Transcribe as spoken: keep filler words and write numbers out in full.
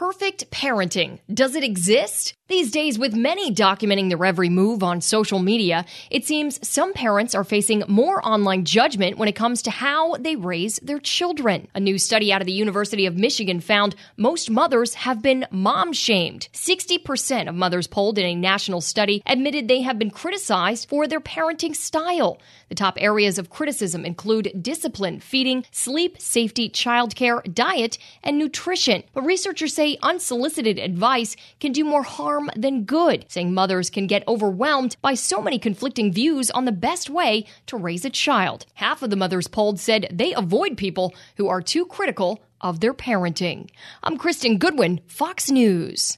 Perfect parenting. Does it exist? These days, with many documenting their every move on social media, it seems some parents are facing more online judgment when it comes to how they raise their children. A new study out of the University of Michigan found most mothers have been mom-shamed. sixty percent of mothers polled in a national study admitted they have been criticized for their parenting style. The top areas of criticism include discipline, feeding, sleep, safety, childcare, diet, and nutrition. But researchers say unsolicited advice can do more harm than good, saying mothers can get overwhelmed by so many conflicting views on the best way to raise a child. Half of the mothers polled said they avoid people who are too critical of their parenting. I'm Kristen Goodwin, Fox News.